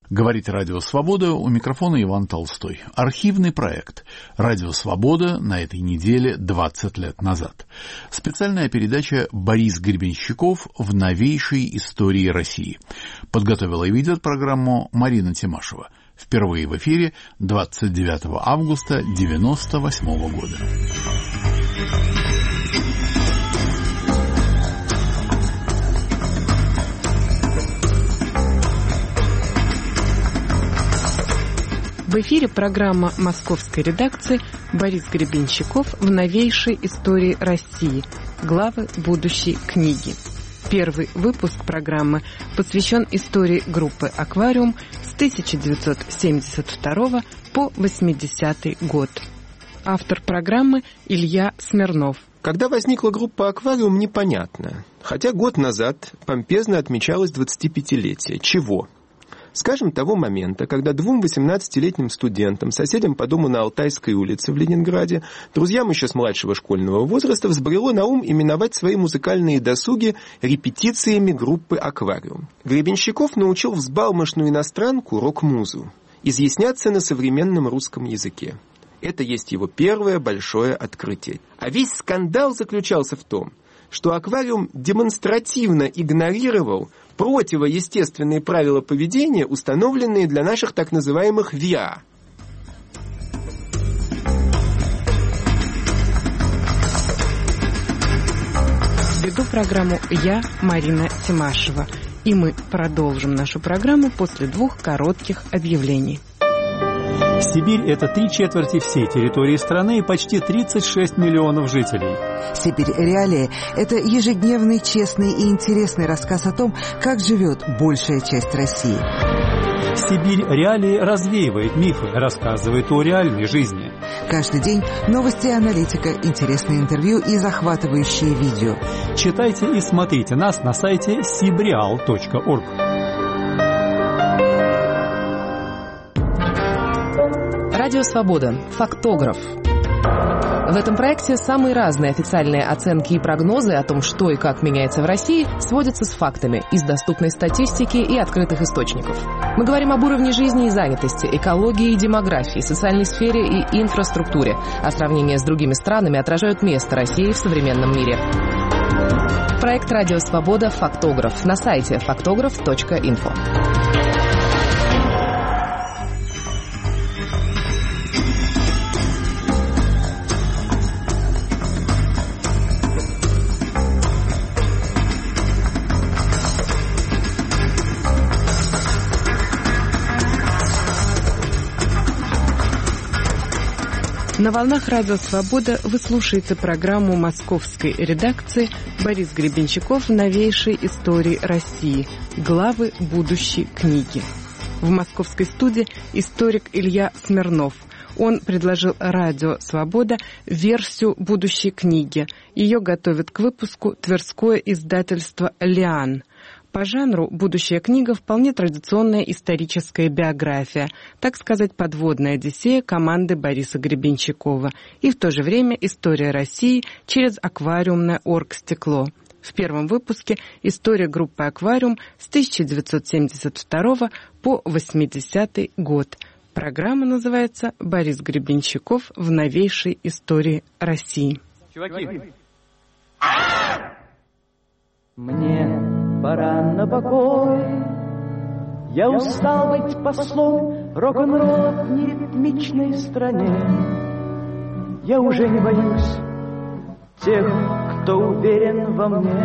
Говорит «Радио Свобода», у микрофона Иван Толстой. Архивный проект «Радио Свобода» на этой неделе 20 лет назад. Специальная передача «Борис Гребенщиков в новейшей истории России». Подготовила и ведет программу Марина Тимашева. Впервые в эфире 29 августа 1998 года. В эфире программа московской редакции «Борис Гребенщиков в новейшей истории России. Главы будущей книги». Первый выпуск программы посвящен истории группы «Аквариум» с 1972 по 80-й год. Автор программы Илья Смирнов. Когда возникла группа «Аквариум», непонятно. Хотя год назад помпезно отмечалось 25-летие. Чего? Скажем, того момента, когда двум 18-летним студентам, соседям по дому на Алтайской улице в Ленинграде, друзьям еще с младшего школьного возраста, взбрело на ум именовать свои музыкальные досуги репетициями группы «Аквариум». Гребенщиков научил взбалмошную иностранку, рок-музу, изъясняться на современном русском языке. Это есть его первое большое открытие. А весь скандал заключался в том, что «Аквариум» демонстративно игнорировал противоестественные правила поведения, установленные для наших так называемых ВИА. Веду программу я, Марина Тимашева. И мы продолжим нашу программу после двух коротких объявлений. Сибирь – это 3/4 всей территории страны и почти 36 миллионов жителей. Сибирь реалии – это ежедневный, честный и интересный рассказ о том, как живет большая часть России. Сибирь реалии развеивает мифы, рассказывает о реальной жизни. Каждый день новости и аналитика, интересные интервью и захватывающие видео. Читайте и смотрите нас на сайте sibreal.org. Радио Свобода. Фактограф. В этом проекте самые разные официальные оценки и прогнозы о том, что и как меняется в России, сводятся с фактами из доступной статистики и открытых источников. Мы говорим об уровне жизни и занятости, экологии и демографии, социальной сфере и инфраструктуре, а сравнения с другими странами отражают место России в современном мире. Проект «Радио Свобода. Фактограф» на сайте faktograph.info. На волнах «Радио Свобода» вы слушаете программу московской редакции «Борис Гребенщиков в новейшей истории России. Главы будущей книги». В московской студии историк Илья Смирнов. Он предложил «Радио Свобода» версию будущей книги. Ее готовит к выпуску тверское издательство «Лиан». По жанру будущая книга вполне традиционная историческая биография, так сказать, подводная одиссея команды Бориса Гребенщикова, и в то же время история России через аквариумное оргстекло. В первом выпуске история группы «Аквариум» с 1972 по 80-й год. Программа называется «Борис Гребенщиков в новейшей истории России». Чуваки! Мне пора на покой. Я устал быть послом рок-н-ролла в неритмичной стране. Я уже не боюсь тех, кто уверен во мне.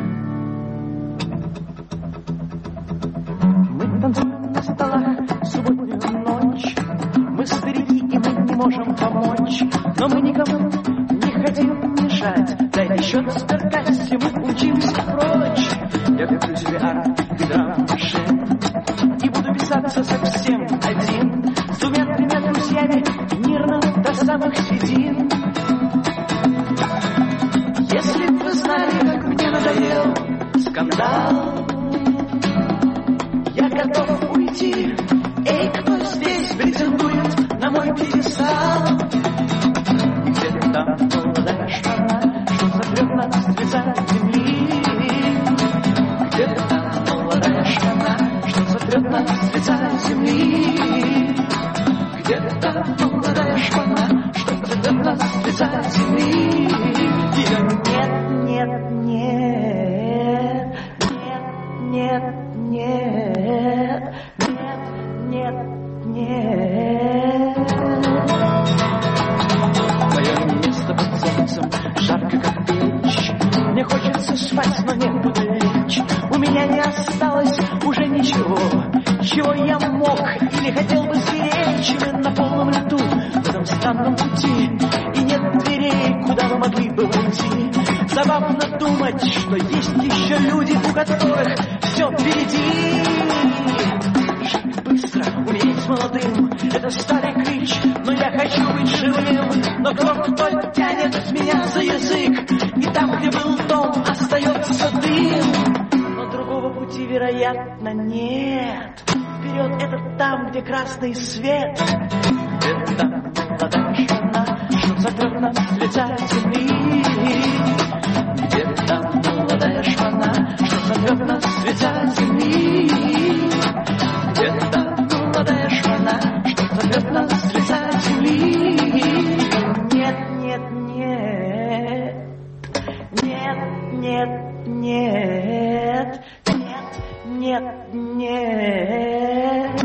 Мы танцуем на столах субботнюю ночь. Мы старики, и мы не можем помочь. Но мы никому не хотим мешать. Дай еще сверкать, и мы учимся прочь. Я куплю себе арт и драм-машин и буду писаться совсем один, с двумя-тремя друзьями, мирно до самых седин. Если б вы знали, как мне надоел скандал, я готов уйти. Эй, кто здесь претендует на мой пьедестал? Где-то там молодая шпана, что сотрет нас с лица земли. Где-то там молодая шпана, что сотрет нас с лица лица земли. Где-то молодая шпана, что зовет нас с лица земли. Ее нет, нет, нет, нет, нет, нет, нет, нет. Мое место под солнцем, жарко как печь. Мне хочется спать, но некуда лечь. У меня не осталось уже ничего, чего я мог или хотел бы сберечь. Мы на полном лету в этом странном пути, и нет дверей, куда мы могли бы войти. Забавно думать, что есть еще люди, у которых все впереди. Жить быстро, умереть молодым — это старый клич, но я хочу быть живым. Но кто тянет меня за язык, и там, где был дом, остается дым. Но другого пути, вероятно, нет. Вперед — это там, где красный свет. Где-то молодая жена, что зовет нас с лица земли. Где-то молодая жена, что зовет нас с лица земли. Где-то молодая жена, что зовет нас с лица земли. Нет, нет, нет, нет, нет, нет, нет, нет, нет.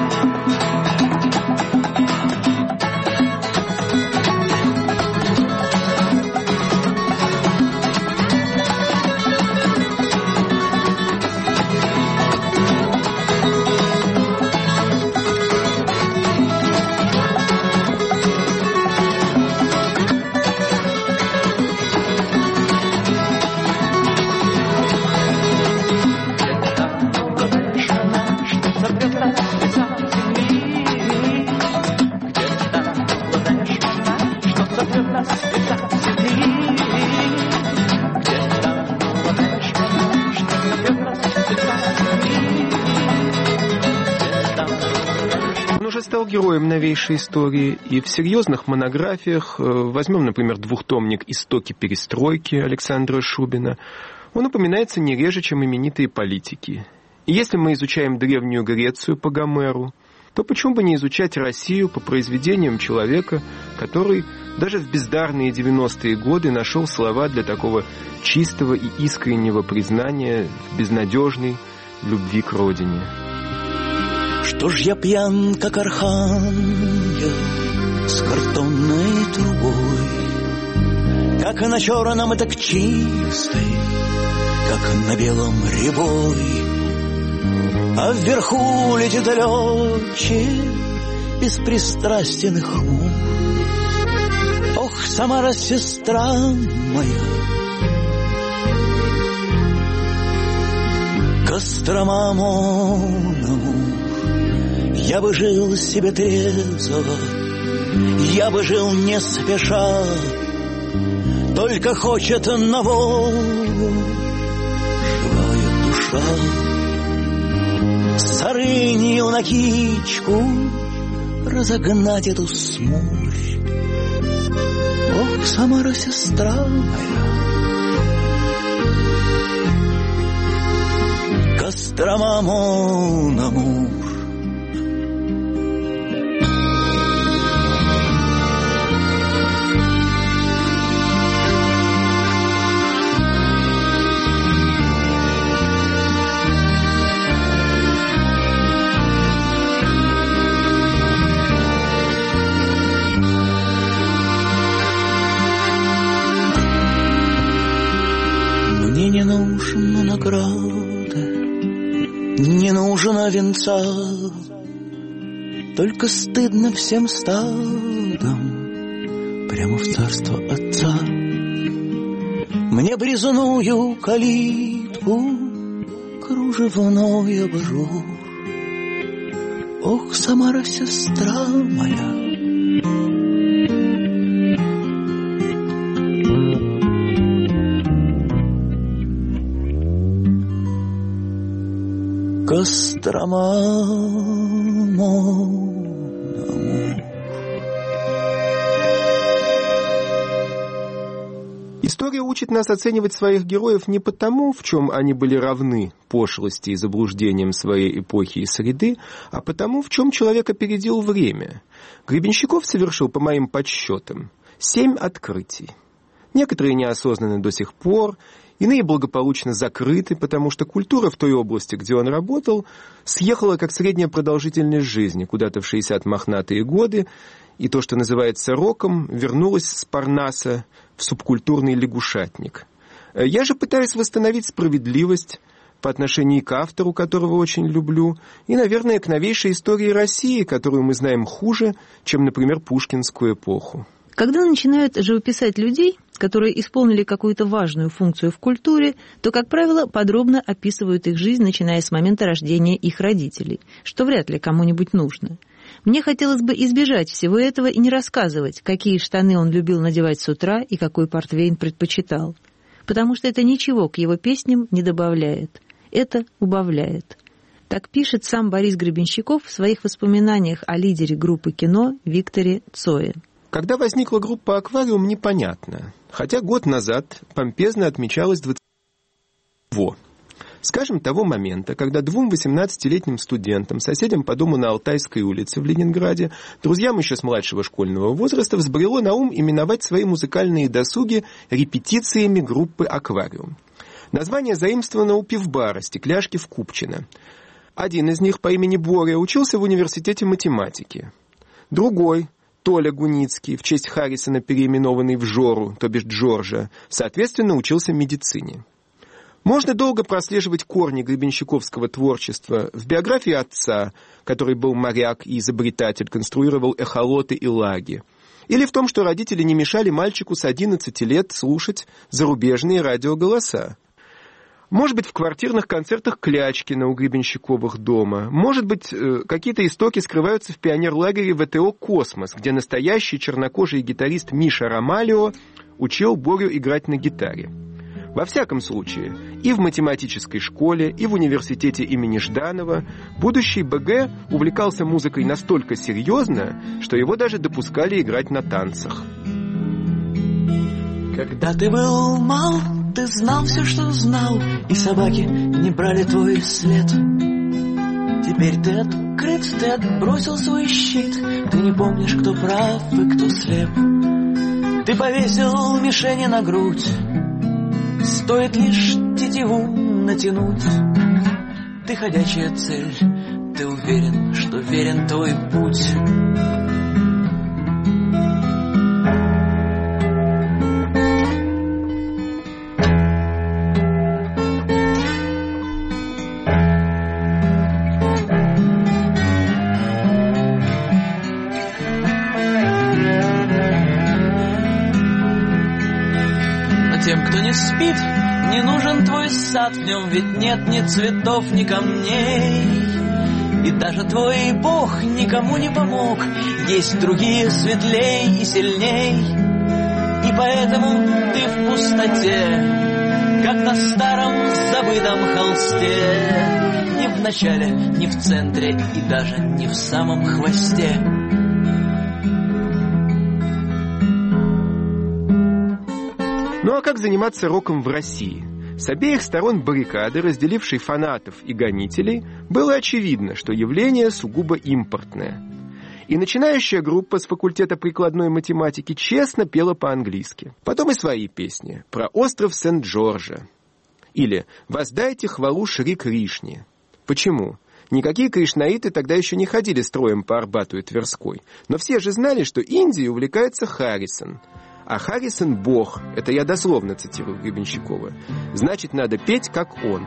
Стал героем новейшей истории, и в серьезных монографиях, возьмем, например, двухтомник «Истоки перестройки» Александра Шубина, он упоминается не реже, чем именитые политики. И если мы изучаем Древнюю Грецию по Гомеру, то почему бы не изучать Россию по произведениям человека, который даже в бездарные 90-е годы нашел слова для такого чистого и искреннего признания в безнадежной любви к родине. Что ж я пьян, как архангел с картонной трубой, как на черном и так чистой, как на белом рябой, а вверху летит летчик беспристрастен и хмур. Ох, Самара, сестра моя, Кострома, я бы жил себе трезво, я бы жил не спеша, только хочет на волю живая душа. С Арынью на Кичку разогнать эту смурь. Ох, Самара, сестра моя, Кострома, мон амур. Не нужна награда, не нужна венца, только стыдно всем стадом прямо в царство Отца. Мне б резную калитку кружевной обожжу. Ох, Самара, сестра моя, Кострома, мон амур. История учит нас оценивать своих героев не потому, в чем они были равны пошлости и заблуждениям своей эпохи и среды, а потому, в чем человек опередил время. Гребенщиков совершил, по моим подсчетам, 7 открытий. Некоторые неосознанны до сих пор, иные благополучно закрыты, потому что культура в той области, где он работал, съехала как средняя продолжительность жизни куда-то в 60 мохнатые годы, и то, что называется роком, вернулось с Парнаса в субкультурный лягушатник. Я же пытаюсь восстановить справедливость по отношению к автору, которого очень люблю, и, наверное, к новейшей истории России, которую мы знаем хуже, чем, например, пушкинскую эпоху. Когда начинают живописать людей, которые исполнили какую-то важную функцию в культуре, то, как правило, подробно описывают их жизнь, начиная с момента рождения их родителей, что вряд ли кому-нибудь нужно. Мне хотелось бы избежать всего этого и не рассказывать, какие штаны он любил надевать с утра и какой портвейн предпочитал, потому что это ничего к его песням не добавляет, это убавляет. Так пишет сам Борис Гребенщиков в своих воспоминаниях о лидере группы кино Викторе Цое. Когда возникла группа «Аквариум», непонятно, хотя год назад помпезно отмечалось 20-го. Скажем, того момента, когда 2 18-летним студентам, соседям по дому на Алтайской улице в Ленинграде, друзьям еще с младшего школьного возраста, взбрело на ум именовать свои музыкальные досуги репетициями группы «Аквариум». Название заимствовано у пивбара «Стекляшки» в Купчино. Один из них по имени Боря учился в университете математики. Другой, Толя Гуницкий, в честь Харрисона переименованный в Жору, то бишь Джорджа, соответственно, учился медицине. Можно долго прослеживать корни гребенщиковского творчества в биографии отца, который был моряк и изобретатель, конструировал эхолоты и лаги, или в том, что родители не мешали мальчику с 11 лет слушать зарубежные радиоголоса. Может быть, в квартирных концертах Клячкина у Гребенщиковых дома. Может быть, какие-то истоки скрываются в пионерлагере ВТО «Космос», где настоящий чернокожий гитарист Миша Ромалио учил Борю играть на гитаре. Во всяком случае, и в математической школе, и в университете имени Жданова будущий БГ увлекался музыкой настолько серьезно, что его даже допускали играть на танцах. Когда ты был мал, ты знал все, что знал, и собаки не брали твой след. Теперь ты открыт, ты отбросил свой щит, ты не помнишь, кто прав и кто слеп. Ты повесил мишени на грудь, стоит лишь тетиву натянуть. Ты ходячая цель, ты уверен, что верен твой путь. Тем, кто не спит, не нужен твой сад, в нем ведь нет ни цветов, ни камней. И даже твой Бог никому не помог, есть другие светлей и сильней. И поэтому ты в пустоте, как на старом забытом холсте, ни в начале, ни в центре и даже не в самом хвосте. Ну а как заниматься роком в России? С обеих сторон баррикады, разделившей фанатов и гонителей, было очевидно, что явление сугубо импортное. И начинающая группа с факультета прикладной математики честно пела по-английски. Потом и свои песни про остров Сент-Джорджа. Или «Воздайте хвалу Шри Кришне». Почему? Никакие кришнаиты тогда еще не ходили строем по Арбату и Тверской. Но все же знали, что Индией увлекается Харрисон. А Харрисон — бог. Это я дословно цитирую Гребенщикова. Значит, надо петь, как он.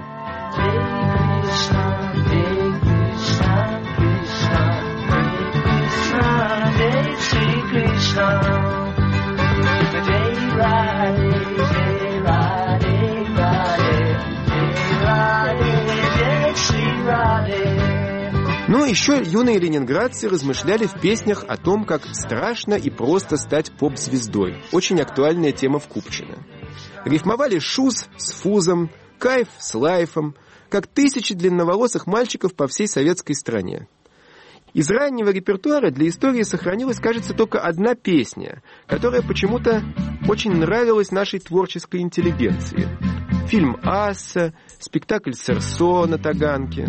Но еще юные ленинградцы размышляли в песнях о том, как страшно и просто стать поп-звездой. Очень актуальная тема в Купчино. Рифмовали шуз с фузом, кайф с лайфом, как тысячи длинноволосых мальчиков по всей советской стране. Из раннего репертуара для истории сохранилась, кажется, только одна песня, которая почему-то очень нравилась нашей творческой интеллигенции. Фильм «Асса», спектакль «Серсо» на Таганке.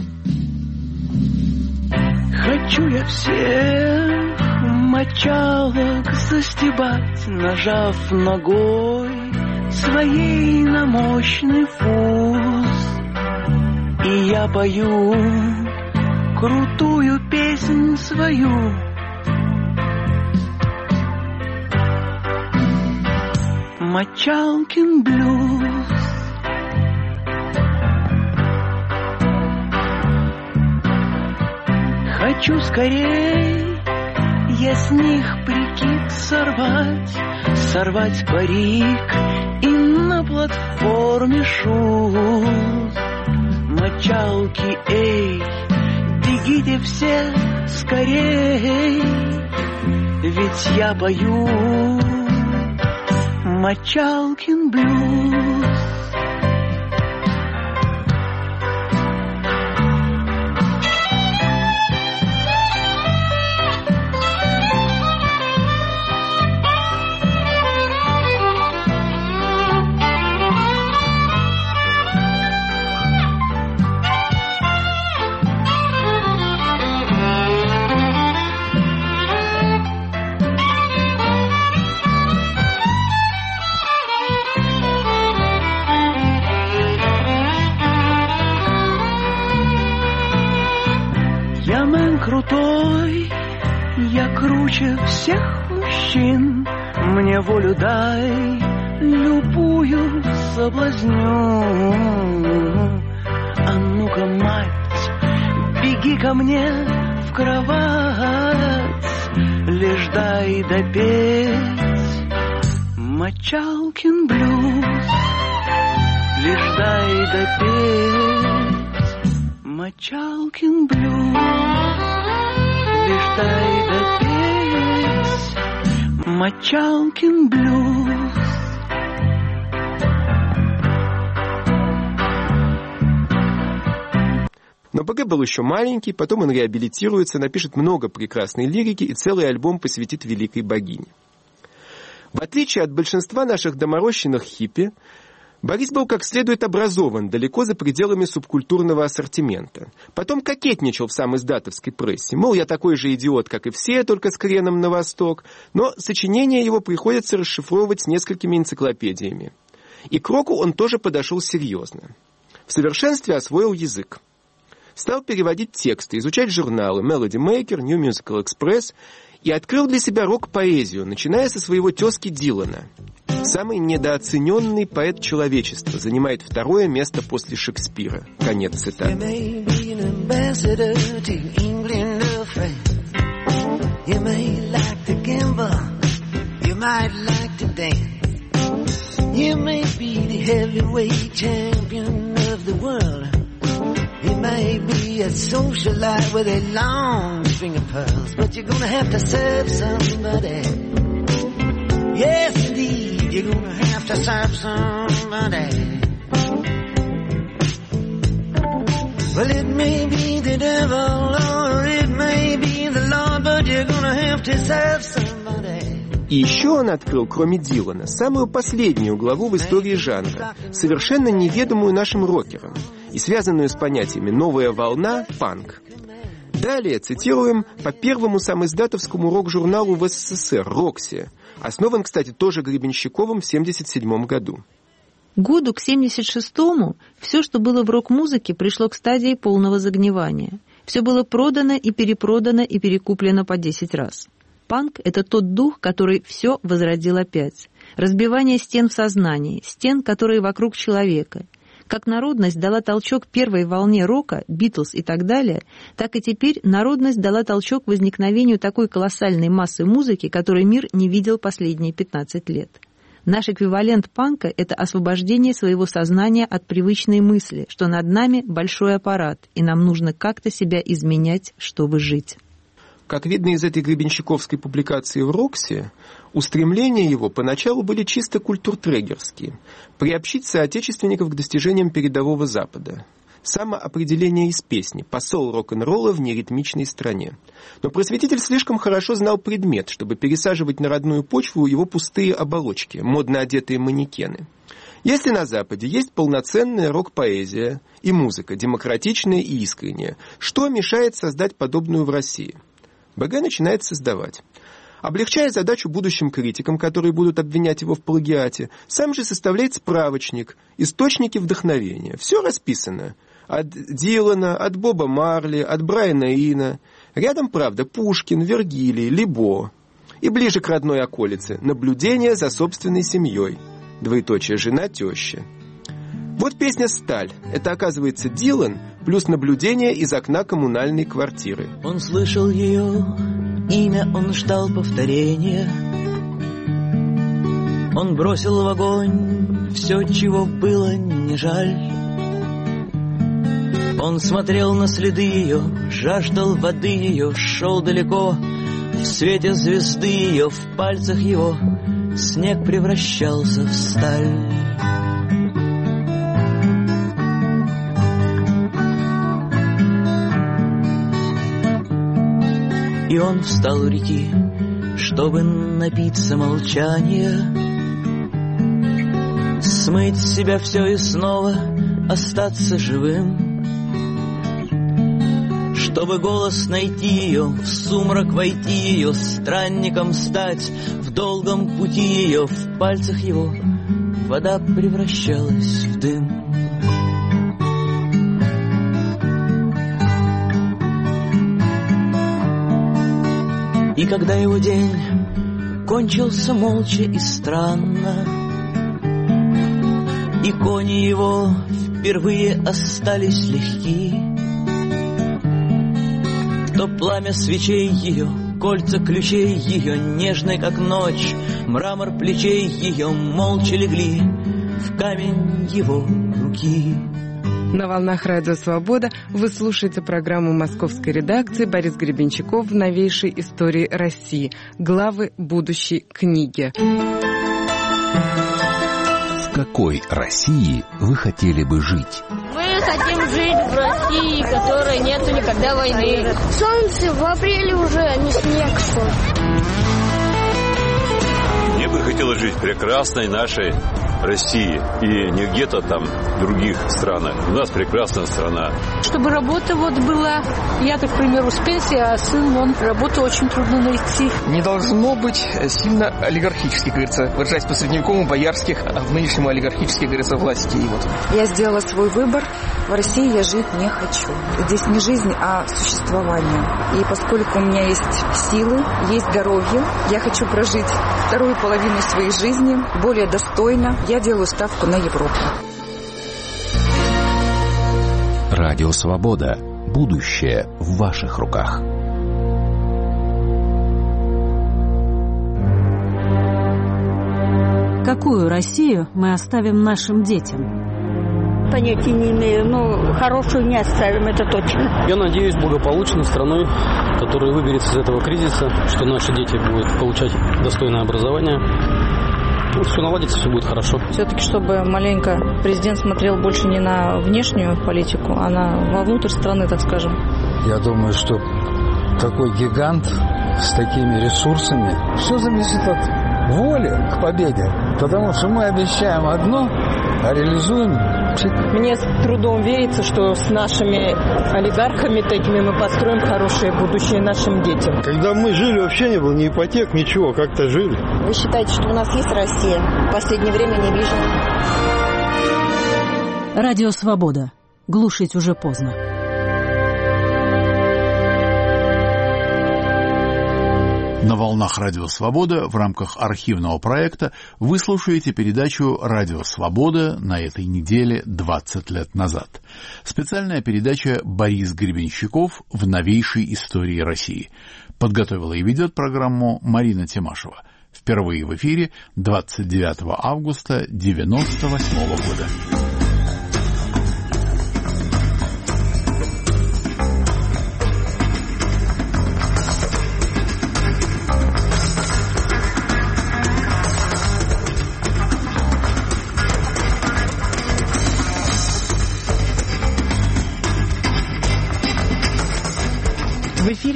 Хочу я всех мочалок застебать, нажав ногой своей на мощный фуз. И я пою крутую песнь свою. Мочалкин блюз. Хочу скорей я с них прикид сорвать парик и на платформе шуз. Мочалки, эй, бегите все скорей, ведь я пою Мочалкин блюз. Крутой, я круче всех мужчин, мне волю дай, любую соблазню. А ну-ка, мать, беги ко мне в кровать, лишь дай допеть Мочалкин блюз, лишь дай допеть Мочалкин блюз. Лишь дай допеть Мочалкин блюз. Но БГ был еще маленький, потом он реабилитируется, напишет много прекрасной лирики и целый альбом посвятит великой богине. В отличие от большинства наших доморощенных хиппи, Борис был как следует образован, далеко за пределами субкультурного ассортимента. Потом кокетничал в самиздатовской прессе. Мол, я такой же идиот, как и все, только с креном на восток. Но сочинения его приходится расшифровывать с несколькими энциклопедиями. И к року он тоже подошел серьезно. В совершенстве освоил язык. Стал переводить тексты, изучать журналы Melody Maker, New Musical Express и открыл для себя рок-поэзию, начиная со своего тезки Дилана. Самый недооцененный поэт человечества, занимает второе место после Шекспира. Конец цитаты. You may be a socialite with a long string of pearls, but you're gonna have to serve somebody. Yes, indeed, you're gonna have to serve somebody. Well, it may be the devil or it may be the Lord, but you're gonna have to serve somebody. И еще он открыл, кроме Дилана, самую последнюю главу в истории жанра, совершенно неведомую нашим рокерам, и связанную с понятиями «новая волна» — панк. Далее цитируем по первому самиздатовскому рок-журналу в СССР «Рокси», основан, кстати, тоже Гребенщиковым в 1977 году. Году к 1976-му все, что было в рок-музыке, пришло к стадии полного загнивания. Все было продано и перекуплено по 10 раз. Панк — это тот дух, который все возродил опять. Разбивание стен в сознании, стен, которые вокруг человека. Как народность дала толчок первой волне рока, Битлз и так далее, так и теперь народность дала толчок возникновению такой колоссальной массы музыки, которой мир не видел последние 15 лет. Наш эквивалент панка — это освобождение своего сознания от привычной мысли, что над нами большой аппарат, и нам нужно как-то себя изменять, чтобы жить. Как видно из этой гребенщиковской публикации в «Рокси», устремления его поначалу были чисто культуртрегерские – приобщить соотечественников к достижениям передового Запада. самоопределение из песни, посол рок-н-ролла в неритмичной стране. Но просветитель слишком хорошо знал предмет, чтобы пересаживать на родную почву его пустые оболочки, модно одетые манекены. Если на Западе есть полноценная рок-поэзия и музыка, демократичная и искренняя, что мешает создать подобную в России? БГ начинает создавать. Облегчая задачу будущим критикам, которые будут обвинять его в плагиате, сам же составляет справочник, источники вдохновения. Все расписано. От Дилана, от Боба Марли, от Брайана Ина. Рядом, правда, Пушкин, Вергилий, Либо. И ближе к родной околице наблюдение за собственной семьей. Двоеточие жена, теща. Вот песня «Сталь». Это, оказывается, Дилан плюс наблюдение из окна коммунальной квартиры. Он слышал ее имя, он ждал повторения. Он бросил в огонь все, чего было не жаль. Он смотрел на следы ее, жаждал воды ее, шел далеко. В свете звезды ее, в пальцах его снег превращался в сталь. И он встал у реки, чтобы напиться молчания, смыть с себя все и снова остаться живым, чтобы голос найти ее, в сумрак войти ее, странником стать, в долгом пути ее, в пальцах его вода превращалась в дым. И когда его день кончился молча и странно, и кони его впервые остались легки, то пламя свечей ее, кольца ключей ее, нежной как ночь, мрамор плечей ее молча легли в камень его руки. На волнах Радио Свобода вы слушаете программу московской редакции «Борис Гребенщиков. В новейшей истории России. Главы будущей книги». В какой России вы хотели бы жить? Мы хотим жить в России, в которой нету никогда войны. Солнце в апреле уже, а не снег шел. Мне бы хотелось жить в прекрасной нашей России и не где-то там в других странах. У нас прекрасная страна. Чтобы работа вот была, я, так, к примеру, с пенсии, а сын, он работу очень трудно найти. Не должно быть сильно олигархически, говорится, выражаясь по-средневековому, боярских, а в нынешнем олигархически, говорится, властей. Вот. Я сделала свой выбор. В России я жить не хочу. Здесь не жизнь, а существование. И поскольку у меня есть силы, есть здоровье, я хочу прожить вторую половину своей жизни более достойно. Я делаю ставку на Европу. Радио Свобода. Будущее в ваших руках. Какую Россию мы оставим нашим детям? Понятия не имею, но хорошую не оставим, это точно. Я надеюсь, благополучной страной, которая выберется из этого кризиса, что наши дети будут получать достойное образование. Все наладится, все будет хорошо. Все-таки, чтобы маленько президент смотрел больше не на внешнюю политику, а вовнутрь страны, так скажем. Я думаю, что такой гигант с такими ресурсами, все зависит от воли к победе. Потому что мы обещаем одно, а реализуем. Мне с трудом верится, что с нашими олигархами такими мы построим хорошее будущее нашим детям. Когда мы жили, вообще не было ни ипотек, ничего, как-то жили. Вы считаете, что у нас есть Россия? В последнее время не вижу. Радио Свобода. Глушить уже поздно. На волнах Радио Свобода в рамках архивного проекта вы слушаете передачу «Радио Свобода» на этой неделе 20 лет назад. Специальная передача «Борис Гребенщиков. В новейшей истории России». Подготовила и ведет программу Марина Тимашева. Впервые в эфире 29 августа 1998 года.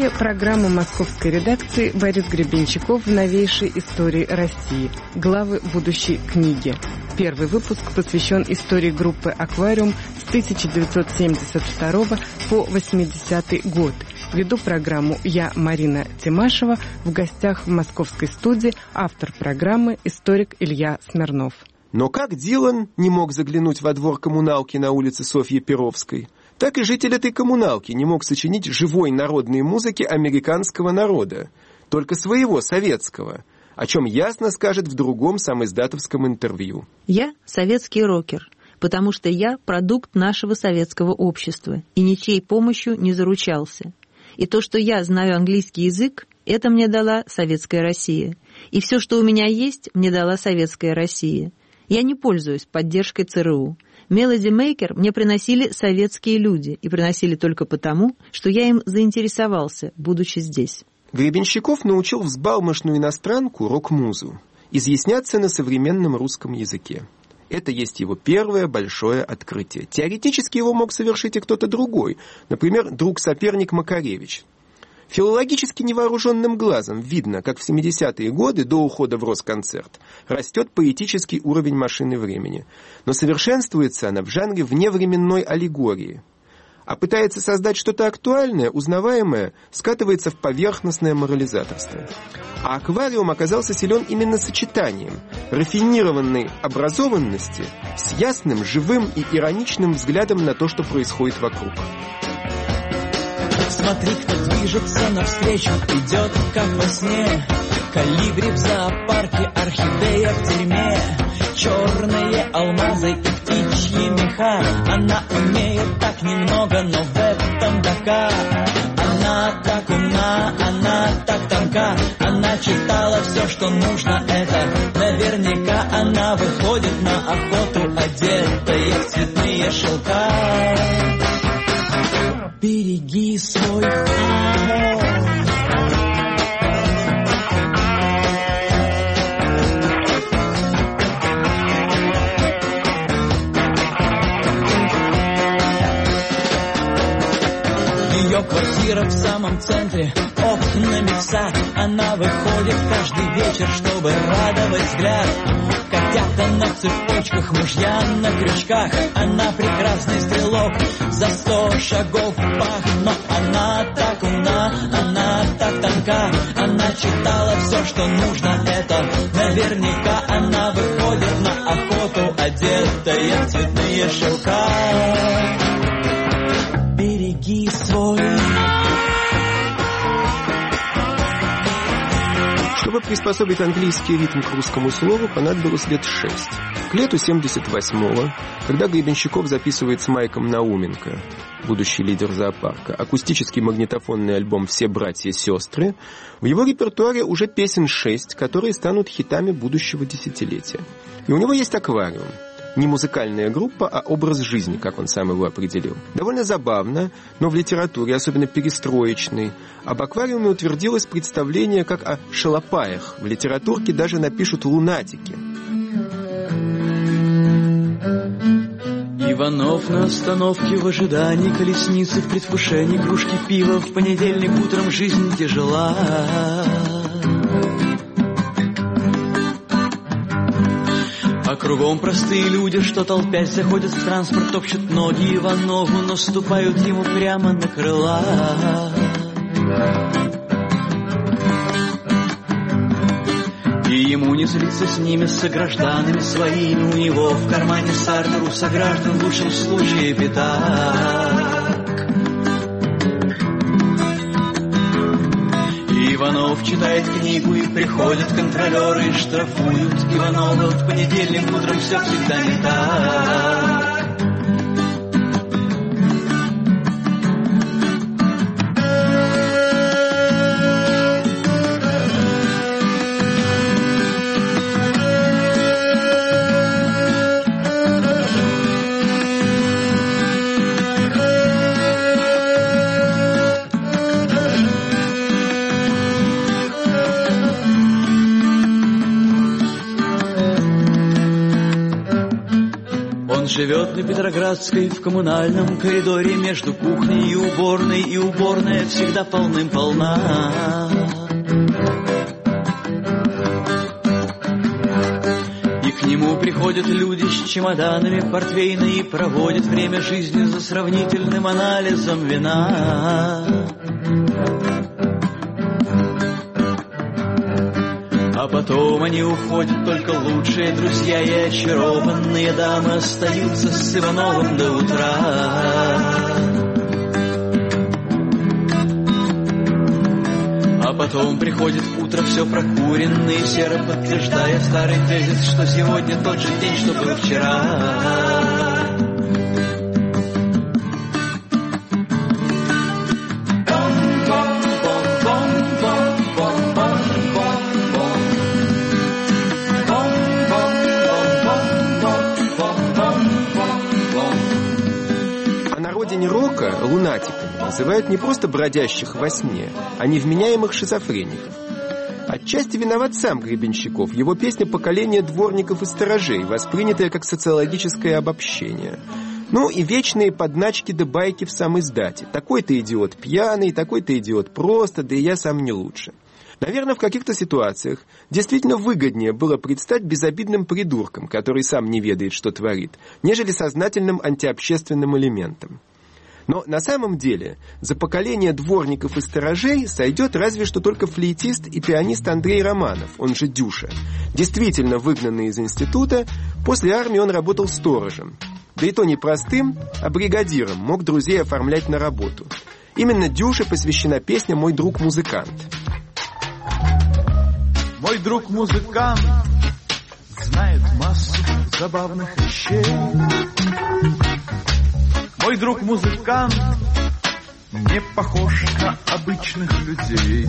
эфире программа московской редакции «Борис Гребенщиков в новейшей истории России. Главы будущей книги». Первый выпуск посвящен истории группы «Аквариум» с 1972 по 80-й год. Веду программу я, Марина Тимашева. В гостях в московской студии автор программы, историк Илья Смирнов. Но как Дилан не мог заглянуть во двор коммуналки на улице Софьи Перовской, так и житель этой коммуналки не мог сочинить живой народной музыки американского народа, только своего, советского, о чем ясно скажет в другом самиздатовском интервью. Я советский рокер, потому что я продукт нашего советского общества и ничьей помощью не заручался. И то, что я знаю английский язык, это мне дала Советская Россия. И все, что у меня есть, мне дала Советская Россия. Я не пользуюсь поддержкой ЦРУ. Melody Maker мне приносили советские люди, и приносили только потому, что я им заинтересовался, будучи здесь. Гребенщиков научил взбалмошную иностранку рок-музу изъясняться на современном русском языке. Это есть его первое большое открытие. Теоретически его мог совершить и кто-то другой, например, друг-соперник Макаревич. Филологически невооруженным глазом видно, как в 70-е годы, до ухода в Росконцерт, растет поэтический уровень машины времени. Но совершенствуется она в жанре вневременной аллегории. А пытается создать что-то актуальное, узнаваемое, скатывается в поверхностное морализаторство. А «Аквариум» оказался силен именно сочетанием рафинированной образованности с ясным, живым и ироничным взглядом на то, что происходит вокруг. Смотри, кто движется навстречу, идет как во сне. Колибри в зоопарке, орхидея в тюрьме. Черные алмазы и птичьи меха. Она умеет так немного, но в этом дока. Она так умна, она так тонка. Она читала все, что нужно, это наверняка. Она выходит на охоту, одетая в цветные шелка. Береги свой хвост. Ее квартира в самом центре, окнами в сад. Она выходит каждый вечер, чтобы радовать взгляд. Котята на цепочках, мужья на крючках. Она прекрасный стрелок, за 100 шагов пах. Но она так умна, она так тонка. Она читала все, что нужно, это наверняка. Она выходит на охоту, одетая в цветные шелка. Береги свой. Чтобы приспособить английский ритм к русскому слову, понадобилось лет 6. К лету 78-го, когда Гребенщиков записывает с Майком Науменко, будущий лидер зоопарка, акустический магнитофонный альбом «Все братья и сестры», в его репертуаре уже песен 6, которые станут хитами будущего десятилетия. И у него есть «Аквариум». Не музыкальная группа, а образ жизни, как он сам его определил. Довольно забавно, но в литературе, особенно перестроечной, об «Аквариуме» утвердилось представление как о шалопаях. В литературке даже напишут «лунатики». Иванов на остановке в ожидании колесницы, в предвкушении кружки пива. В понедельник утром жизнь тяжела. А кругом простые люди, что толпясь заходят в транспорт, топчут ноги Иванову, но ступают ему прямо на крыла. И ему не злиться с ними, с согражданами своими. У него в кармане Сартер, у сограждан в лучшем случае пятак. Иванов читает книгу, и приходят контролеры и штрафуют Иванова. В понедельник утром все всегда не так. живет на Петроградской в коммунальном коридоре между кухней и уборная всегда полным-полна. И к нему приходят люди с чемоданами портвейна и проводят время жизни за сравнительным анализом вина. А потом они уходят, только лучшие друзья и очарованные дамы остаются с Ивановым до утра. А потом приходит утро, все прокуренное и серо, подтверждая старый тезис, что сегодня тот же день, что был вчера. Рока лунатиками называют не просто бродящих во сне, а невменяемых шизофреников. Отчасти виноват сам Гребенщиков, его песня «Поколение дворников и сторожей», воспринятая как социологическое обобщение. Ну и вечные подначки да байки в самиздате. Такой-то идиот пьяный, такой-то идиот просто, да и я сам не лучше. Наверное, в каких-то ситуациях действительно выгоднее было предстать безобидным придурком, который сам не ведает, что творит, нежели сознательным антиобщественным элементом. Но на самом деле за поколение дворников и сторожей сойдет разве что только флейтист и пианист Андрей Романов, он же Дюша. Действительно выгнанный из института, после армии он работал сторожем. Да и то не простым, а бригадиром, мог друзей оформлять на работу. Именно Дюше посвящена песня «Мой друг музыкант». Мой друг музыкант знает массу забавных вещей. Мой друг музыкант не похож на обычных людей.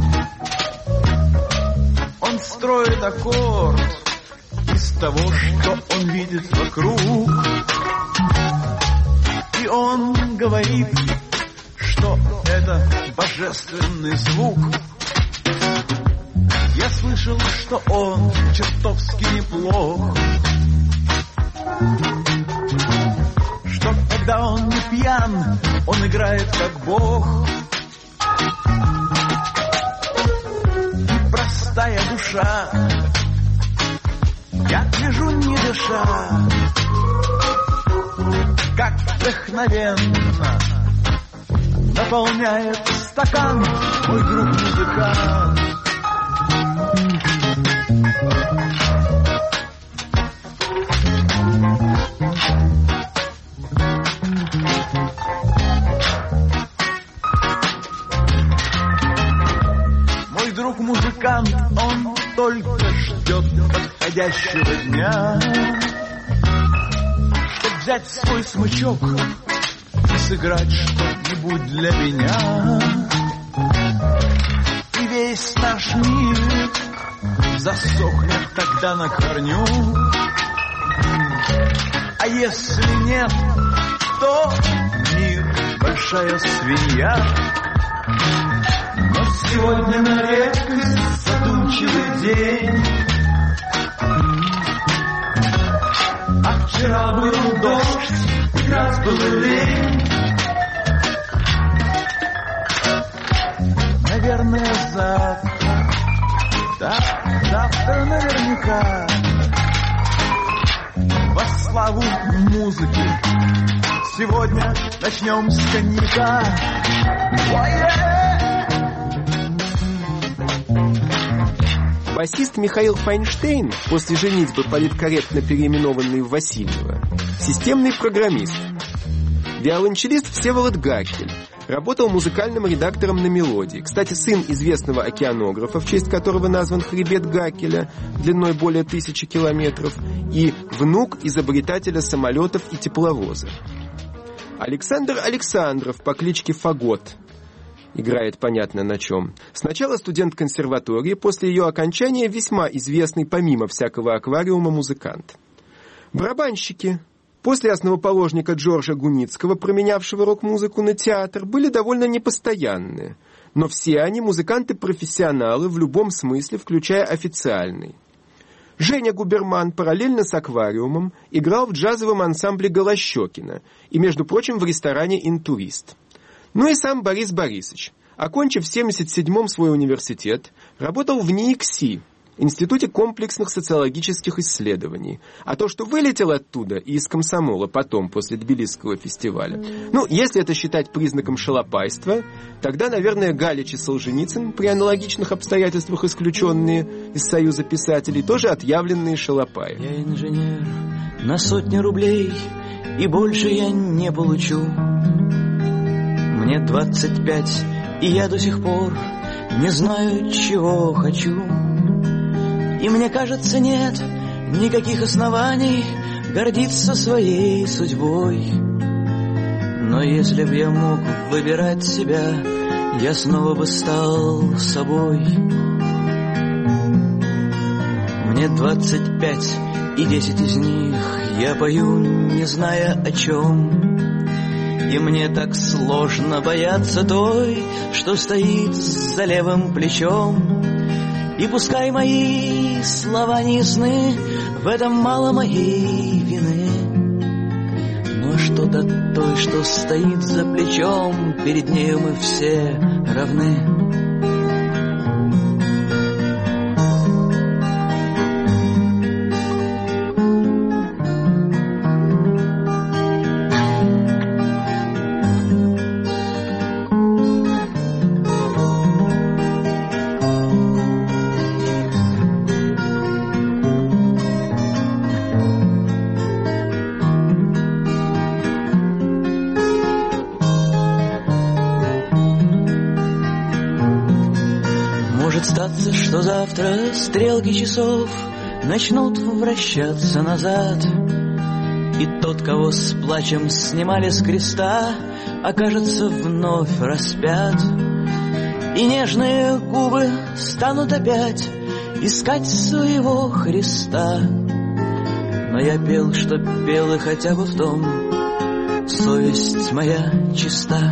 Он строит аккорд из того, что он видит вокруг. И он говорит, что это божественный звук. Я слышал, что он чертовски неплох, что когда он не пьян, он играет как бог. И простая душа, я лежу не дыша, как вдохновенно наполняет стакан мой друг музыкант. Мой друг музыкант, он только ждет подходящего дня, чтобы взять свой смычок и сыграть что-нибудь для меня. И весь наш мир засохнет тогда на корню. А если нет, то мир большая свинья. Но сегодня на редкость задумчивый день, а вчера был дождь, играть было лень. Наверное, завтра, да, завтра наверняка, во славу музыки сегодня начнем с коньяка. Басист Михаил Файнштейн, после женитьбы политкорректно переименованный в Васильева, системный программист. Виолончелист Всеволод Гакель работал музыкальным редактором на «Мелодии». Кстати, сын известного океанографа, в честь которого назван хребет Гакеля, длиной более 1000 километров, и внук изобретателя самолетов и тепловозов. Александр Александров по кличке Фагот играет понятно на чем. Сначала студент консерватории, после ее окончания весьма известный помимо всякого аквариума музыкант. Барабанщики после основоположника Джорджа Гуницкого, променявшего рок-музыку на театр, были довольно непостоянные. Но все они музыканты-профессионалы в любом смысле, включая официальный. Женя Губерман параллельно с «Аквариумом» играл в джазовом ансамбле Голощёкина и, между прочим, в ресторане «Интурист». Ну и сам Борис Борисович, окончив в 1977-м свой университет, работал в НИИКСИ, Институте комплексных социологических исследований. А то, что вылетел оттуда и из комсомола потом, после Тбилисского фестиваля, ну, если это считать признаком шалопайства, тогда, наверное, Галич и Солженицын, при аналогичных обстоятельствах исключенные из Союза писателей, тоже отъявленные шалопаи. Я инженер на 100 рублей, и больше я не получу. Мне 25, и я до сих пор не знаю, чего хочу. И мне кажется, нет никаких оснований гордиться своей судьбой. Но если б я мог выбирать себя, я снова бы стал собой. Мне 25, и 10 из них я пою, не зная о чем. И мне так сложно бояться той, что стоит за левым плечом. И пускай мои слова не ясны, в этом мало моей вины. Но что-то той, что стоит за плечом, перед нею мы все равны. Что завтра стрелки часов начнут вращаться назад, и тот, кого с плачем снимали с креста, окажется вновь распят. И нежные губы станут опять искать своего Христа. Но я пел, что пел, и хотя бы в том совесть моя чиста.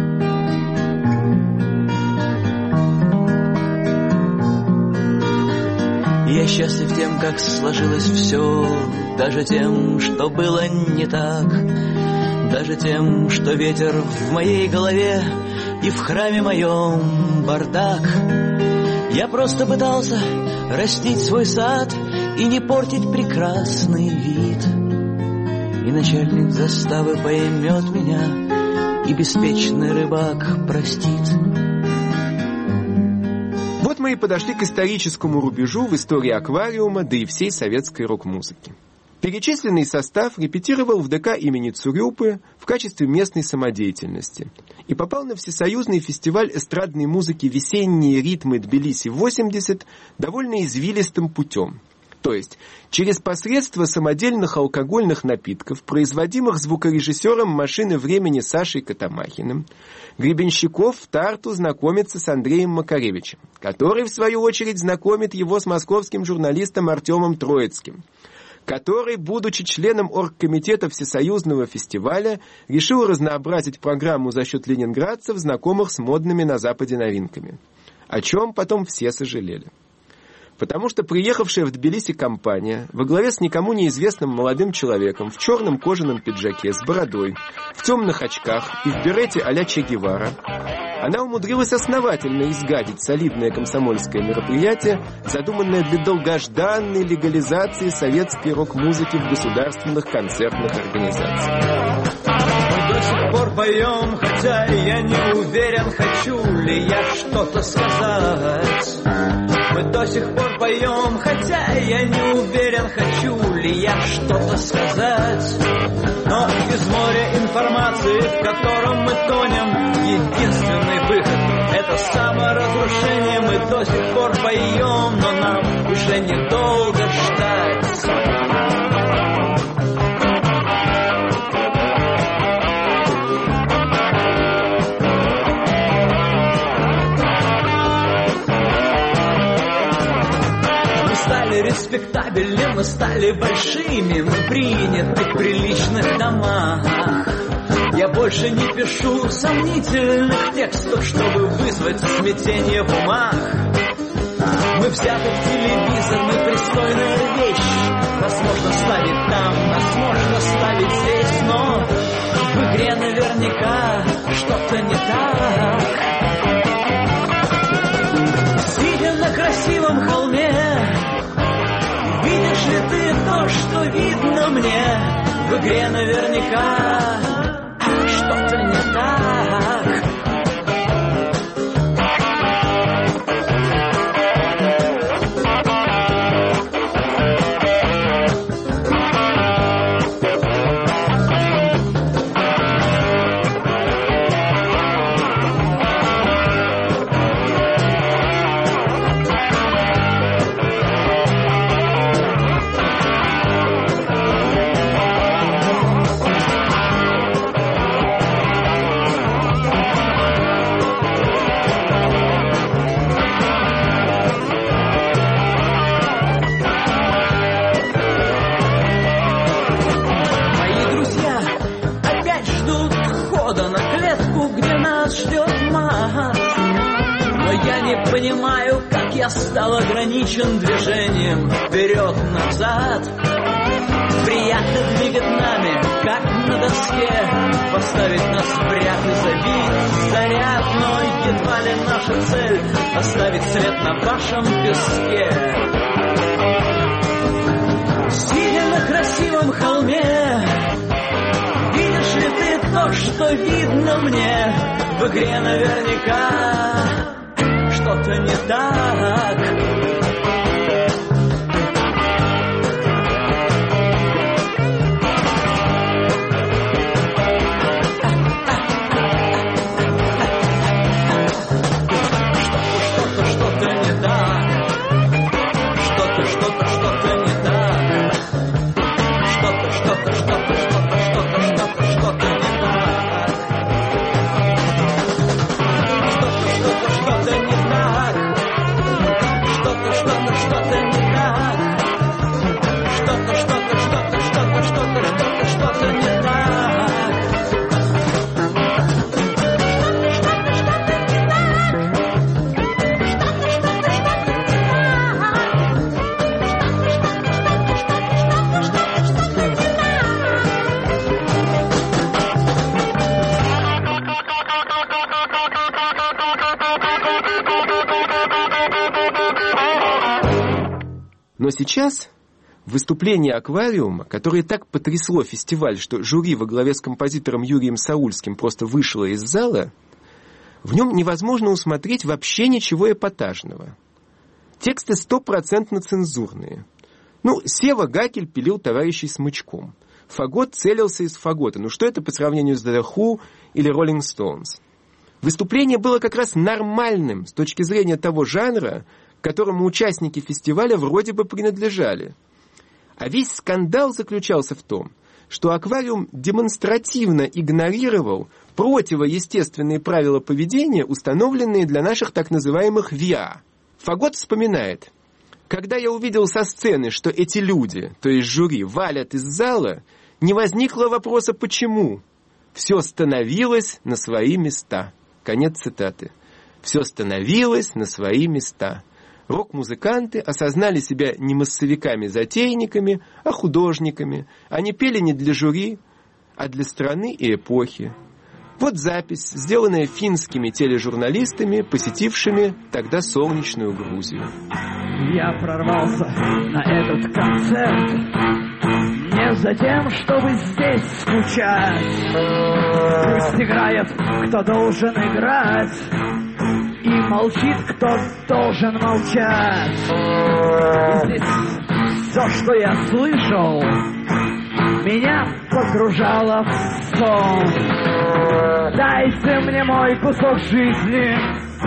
Я счастлив тем, как сложилось все, даже тем, что было не так, даже тем, что ветер в моей голове и в храме моем бардак. Я просто пытался растить свой сад и не портить прекрасный вид. И начальник заставы поймет меня, и беспечный рыбак простит. Вот мы и подошли к историческому рубежу в истории «Аквариума», да и всей советской рок-музыки. Перечисленный состав репетировал в ДК имени Цурюпы в качестве местной самодеятельности и попал на всесоюзный фестиваль эстрадной музыки «Весенние ритмы Тбилиси-80» довольно извилистым путем. То есть через посредство самодельных алкогольных напитков, производимых звукорежиссером «Машины времени» Сашей Катамахиным, Гребенщиков в Тарту знакомится с Андреем Макаревичем, который, в свою очередь, знакомит его с московским журналистом Артемом Троицким, который, будучи членом оргкомитета Всесоюзного фестиваля, решил разнообразить программу за счет ленинградцев, знакомых с модными на Западе новинками. О чем потом все сожалели. Потому что приехавшая в Тбилиси компания во главе с никому неизвестным молодым человеком в черном кожаном пиджаке с бородой, в темных очках и в берете а-ля Че Гевара, она умудрилась основательно изгадить солидное комсомольское мероприятие, задуманное для долгожданной легализации советской рок-музыки в государственных концертных организациях. Мы до сих пор поем, хотя я не уверен, хочу ли я что-то сказать. Мы до сих пор поем, хотя я не уверен, хочу ли я что-то сказать. Но из моря информации, в котором мы тонем, единственный выход — это саморазрушение. Мы до сих пор поем, но нам уже недолго ждать. Респектабельны, мы стали большими, мы приняты в приличных домах. Я больше не пишу сомнительных текстов, чтобы вызвать смятение в умах. Мы взяты в телевизор, мы пристойная Нас можно ставить там, нас можно ставить здесь, но в игре наверняка что-то не так. Сидя на красивом холме, видишь ли ты то, что видно мне? В игре наверняка что-то не так. Понимаю, как я стал ограничен движением вперед-назад. Приятно двигать нами, как на доске, поставить нас в ряд и забить заряд. Но едва ли наша цель оставить след на вашем песке. Сидя на красивом холме, видишь ли ты то, что видно мне? В игре наверняка что-то не так. Что-то не так. Что-то не так. Что-то не Но сейчас выступление «Аквариума», которое так потрясло фестиваль, что жюри во главе с композитором Юрием Саульским просто вышло из зала, в нем невозможно усмотреть вообще ничего эпатажного. Тексты 100% цензурные. Сева Гакель пилил товарищей смычком. Фагот целился из фагота. Что это по сравнению с The Who или Rolling Stones? Выступление было как раз нормальным с точки зрения того жанра, к которому участники фестиваля вроде бы принадлежали. А весь скандал заключался в том, что «Аквариум» демонстративно игнорировал противоестественные правила поведения, установленные для наших так называемых VR. Фагот вспоминает: «Когда я увидел со сцены, что эти люди, то есть жюри, валят из зала, не возникло вопроса «почему?». Все становилось на свои места». Конец цитаты. «Все становилось на свои места». Рок-музыканты осознали себя не массовиками-затейниками, а художниками. Они пели не для жюри, а для страны и эпохи. Вот запись, сделанная финскими тележурналистами, посетившими тогда солнечную Грузию. Я прорвался на этот концерт не за тем, чтобы здесь скучать. Пусть играет, кто должен играть, и молчит, кто должен молчать. И здесь все, что я слышал, меня погружало в сон. Дайте мне мой кусок жизни,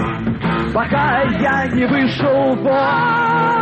пока я не вышел вон.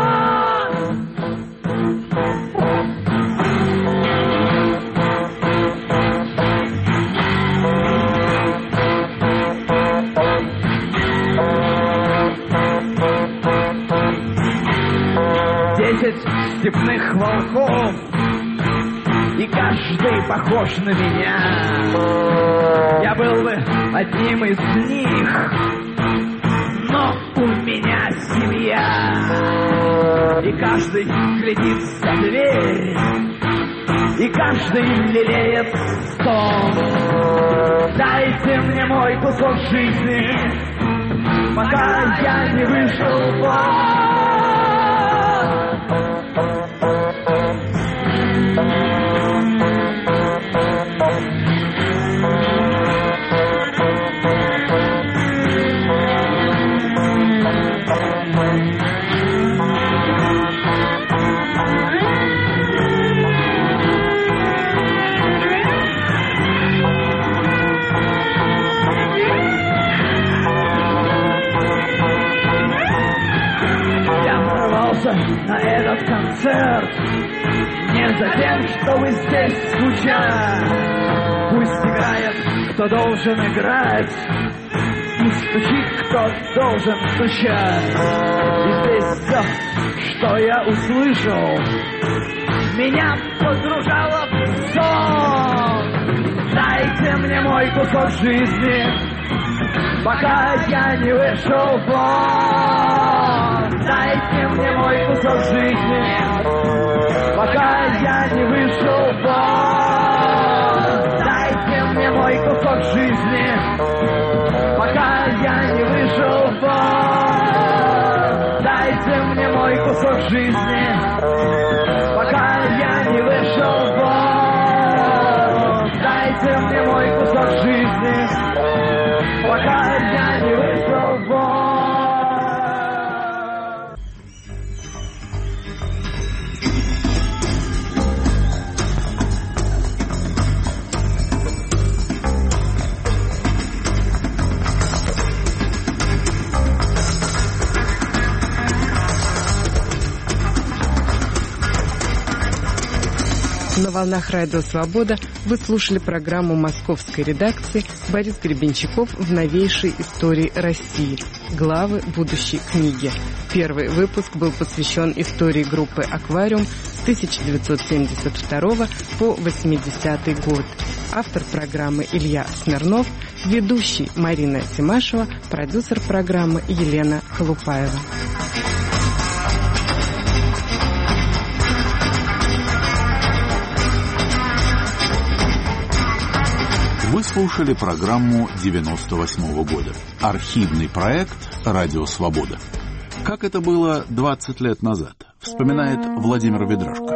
10 степных волков, и каждый похож на меня. Я был бы одним из них, но у меня семья. И как каждый глядит за дверь, и каждый лелеет сон. Дайте мне мой кусок жизни, пока я не вышел вон. На этот концерт не за тем, чтобы здесь звучать. Пусть играет, кто должен играть, и стучит, кто должен стучать. И здесь все, что я услышал, меня погружало в сон. Дайте мне мой кусок жизни, пока я не вышел вон. Дайте мне мой кусок жизни, пока я не вышел вон. Дайте мне мой кусок жизни, пока я не вышел вон. Дайте мне мой кусок жизни, пока я не вышел вон. Дайте мне мой кусок жизни, пока я не вышел вон. На волнах радио «Свобода» вы слушали программу московской редакции «Борис Гребенщиков в новейшей истории России. Главы будущей книги». Первый выпуск был посвящен истории группы «Аквариум» с 1972 по 80-й год. Автор программы Илья Смирнов, ведущий Марина Тимашева, продюсер программы Елена Холупаева. Вы слушали программу 98-го года. Архивный проект «Радио Свобода». Как это было 20 лет назад, вспоминает Владимир Ведрашко.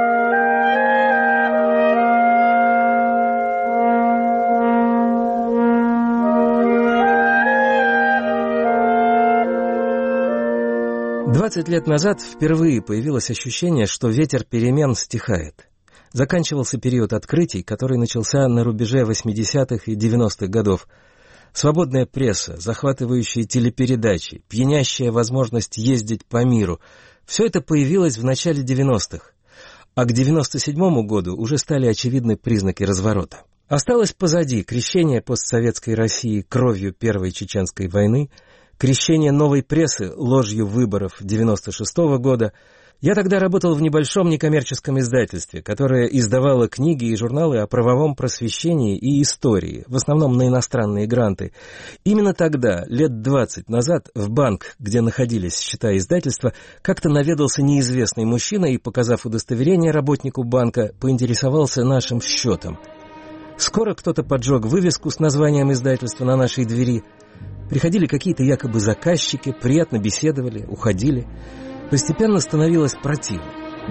«20 лет назад впервые появилось ощущение, что ветер перемен стихает. Заканчивался период открытий, который начался на рубеже 80-х и 90-х годов. Свободная пресса, захватывающие телепередачи, пьянящая возможность ездить по миру — все это появилось в начале 90-х. А к 97-му году уже стали очевидны признаки разворота. Осталось позади крещение постсоветской России кровью Первой Чеченской войны, крещение новой прессы ложью выборов 96-го года. Я тогда работал в небольшом некоммерческом издательстве, которое издавало книги и журналы о правовом просвещении и истории, в основном на иностранные гранты. Именно тогда, лет 20 назад, в банк, где находились счета издательства, как-то наведался неизвестный мужчина и, показав удостоверение работнику банка, поинтересовался нашим счетом. Скоро кто-то поджег вывеску с названием издательства на нашей двери. Приходили какие-то якобы заказчики, приятно беседовали, уходили. Постепенно становилось противно.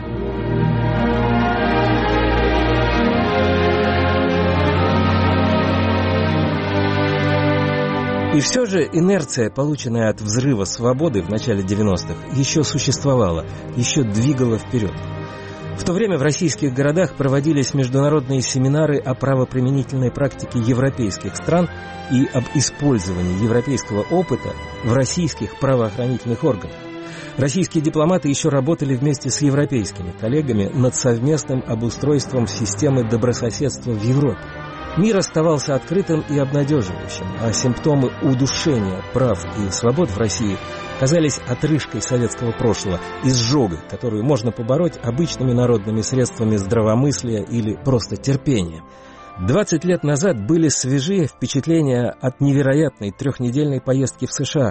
И все же инерция, полученная от взрыва свободы в начале 90-х, еще существовала, еще двигала вперед. В то время в российских городах проводились международные семинары о правоприменительной практике европейских стран и об использовании европейского опыта в российских правоохранительных органах. Российские дипломаты еще работали вместе с европейскими коллегами над совместным обустройством системы добрососедства в Европе. Мир оставался открытым и обнадеживающим, а симптомы удушения прав и свобод в России казались отрыжкой советского прошлого, изжогой, которую можно побороть обычными народными средствами здравомыслия или просто терпения. 20 лет назад были свежие впечатления от невероятной 3-недельной поездки в США,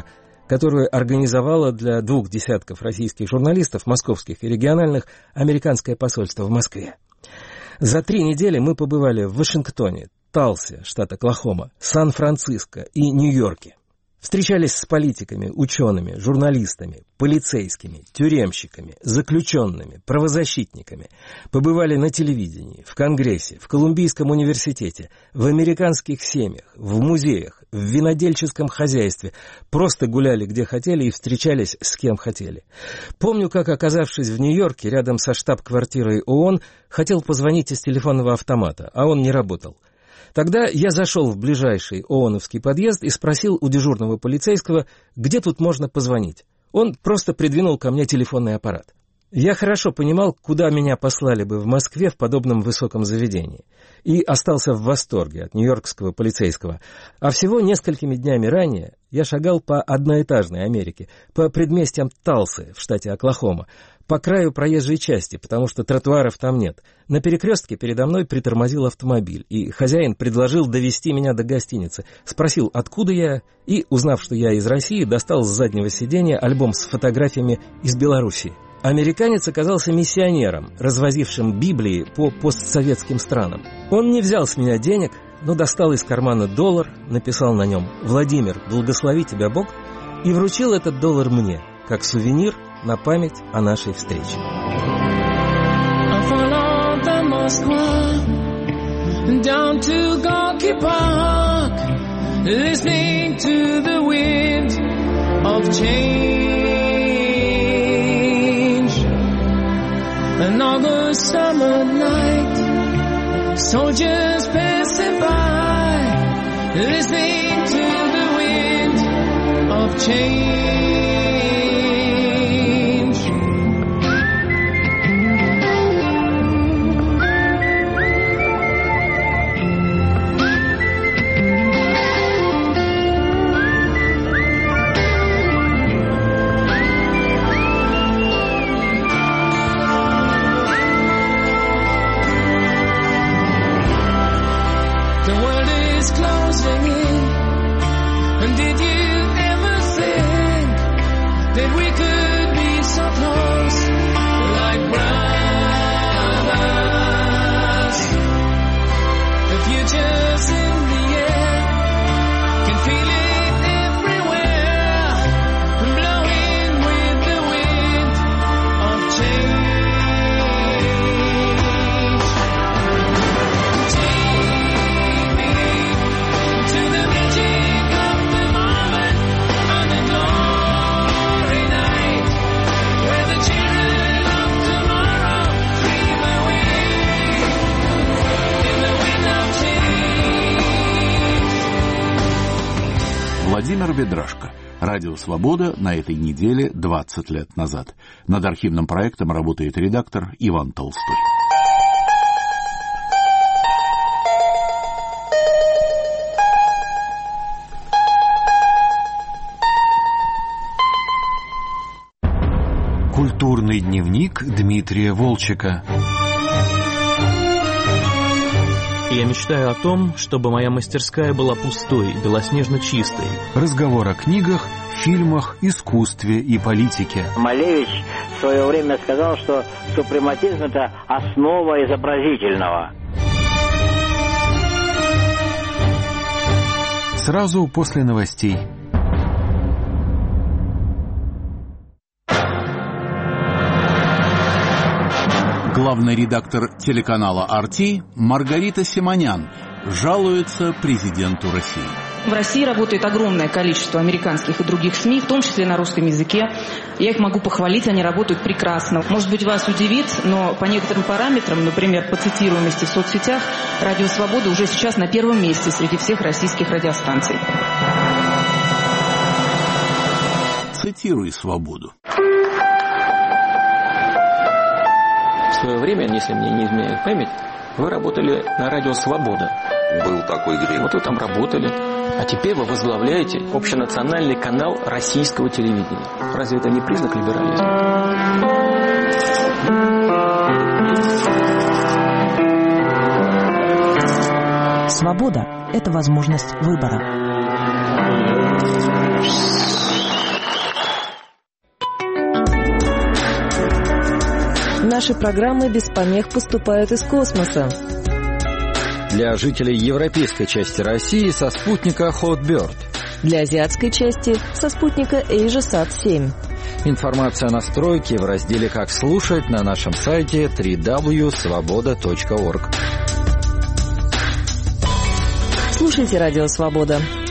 которую организовало для 2 десятков российских журналистов, московских и региональных, американское посольство в Москве. За 3 недели мы побывали в Вашингтоне, Талсе, штат Оклахома, Сан-Франциско и Нью-Йорке. Встречались с политиками, учеными, журналистами, полицейскими, тюремщиками, заключенными, правозащитниками. Побывали на телевидении, в Конгрессе, в Колумбийском университете, в американских семьях, в музеях, в винодельческом хозяйстве. Просто гуляли где хотели и встречались с кем хотели. Помню, как, оказавшись в Нью-Йорке, рядом со штаб-квартирой ООН, хотел позвонить из телефонного автомата, а он не работал. Тогда я зашел в ближайший ООНовский подъезд и спросил у дежурного полицейского, где тут можно позвонить. Он просто придвинул ко мне телефонный аппарат. Я хорошо понимал, куда меня послали бы в Москве в подобном высоком заведении. И остался в восторге от нью-йоркского полицейского. А всего несколькими днями ранее я шагал по одноэтажной Америке, по предместьям Талсы в штате Оклахома, по краю проезжей части, потому что тротуаров там нет. На перекрестке передо мной притормозил автомобиль, и хозяин предложил довезти меня до гостиницы. Спросил, откуда я, и, узнав, что я из России, достал с заднего сиденья альбом с фотографиями из Белоруссии. Американец оказался миссионером, развозившим Библии по постсоветским странам. Он не взял с меня денег, но достал из кармана $1, написал на нем «Владимир, благослови тебя Бог», и вручил этот $1 мне, как сувенир на память о нашей встрече. Down to Gorky Park, listening to the wind of change. An August summer night, soldiers passing by, listening to the wind of change. Владимир Ведрашко. Радио «Свобода» на этой неделе 20 лет назад. Над архивным проектом работает редактор Иван Толстой. Культурный дневник Дмитрия Волчека. Я мечтаю о том, чтобы моя мастерская была пустой, белоснежно чистой. Разговор о книгах, фильмах, искусстве и политике. Малевич в свое время сказал, что супрематизм – это основа изобразительного. Сразу после новостей. Главный редактор телеканала «Арти» Маргарита Симонян жалуется президенту России. В России работает огромное количество американских и других СМИ, в том числе на русском языке. Я их могу похвалить, они работают прекрасно. Может быть, вас удивит, но по некоторым параметрам, например, по цитируемости в соцсетях, «Радио Свобода» уже сейчас на первом месте среди всех российских радиостанций. Цитируй «Свободу». В свое время, если мне не изменяет память, вы работали на радио «Свобода». Был такой грех. Вот вы там работали. А теперь вы возглавляете общенациональный канал российского телевидения. Разве это не признак либерализма? Свобода – это возможность выбора. Наши программы без помех поступают из космоса. Для жителей европейской части России со спутника Hotbird. Для азиатской части со спутника AsiaSat-7. Информация о настройке в разделе «Как слушать» на нашем сайте www.svoboda.org. Слушайте «Радио Свобода».